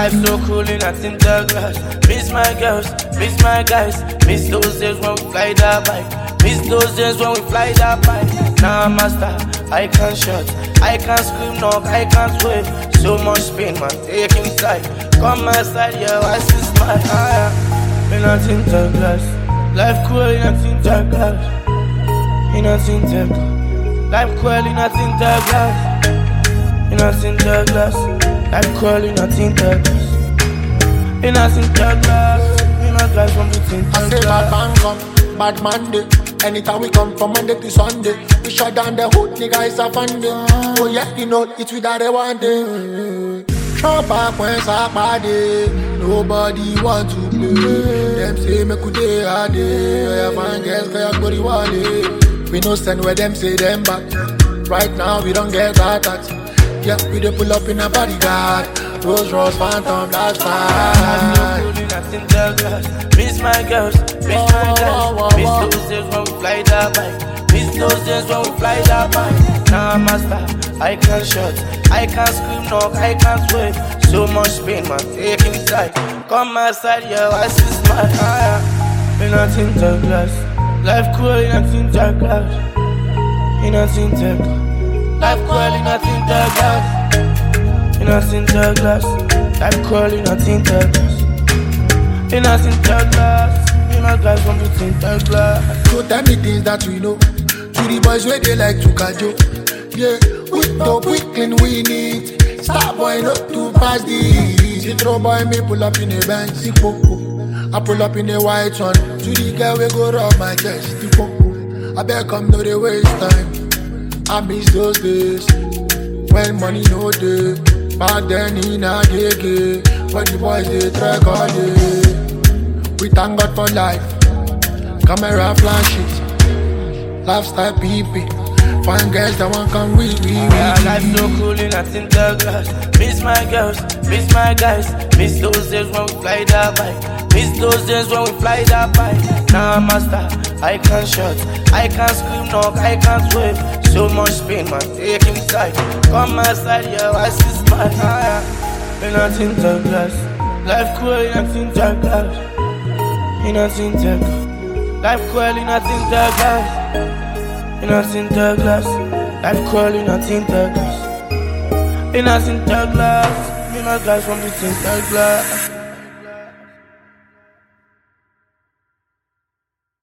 life so cool in a tinted glass. Miss my girls, miss my guys. Miss those days when we fly that bike. Miss those days when we fly that bike. Now I'm a star, I can't shut, I can't scream, knock, I can't wait. So much pain, man, taking side. Come my side, yeah, I see smile. In a tinted glass, life cool in a tinted glass. In a tinted glass, life cool in a tinted glass. In a tinted glass, life cool in a tinted glass. In a tinted glass, in a glass from the tinted glass. I say bad man come, bad Monday. Anytime we come from Monday to Sunday, we shut down the hood, nigga, it's a fun day. Oh yeah, you know, it's without a one day. Come back when somebody, nobody want to play. Them say me could day a day, I find girls cause I go the wally. We no send where them say them back. Right now we don't get attacks. Yeah, we dey pull up in a bodyguard. Rolls Royce Phantom, that's fine. Miss my girls, miss my guys. Miss those days when we fly that bike. Miss those days when we fly that bike. Now I'm a star, I can't shut, I can't scream, knock, I can't wait. So much pain, man, taking side. Come my side, yeah, I see smile. In a tinted glass, life cool in a tinted glass. In a tinted glass, life cool in a tinted glass. In a tinted glass, life cool in a tinted glass. In a tinted glass, in a glass from the tinted glass. So tell me things that we know. To the boys where they like to kajo. Yeah, we dope, we clean, we neat. Star boy not too fast these. Citro boy me pull up in a Benz, sick poco. I pull up in a white one. To the girl we go rub my chest, sick poco. I better come no they waste time. I miss those days when money no day. Back then in a gay, when the boys they track all day. We thank God for life. Camera flash it. Lifestyle people. Fine girls that want come with me. Life so cool in a tinted glass. Miss my girls, miss my guys. Miss those days when we fly that bike. Miss those days when we fly that bike. Now I'm a star, I can't shut, I can't scream, knock, I can't wait. So much pain, man, taking side. Come my side, yeah, I see smile. In a tinted glass, life cool in a tinted glass. In a tinted glass, life cool in a tinted glass. In a tinted glass, life cool in a tinted glass. In a tinted glass, in a glass from the tinted glass.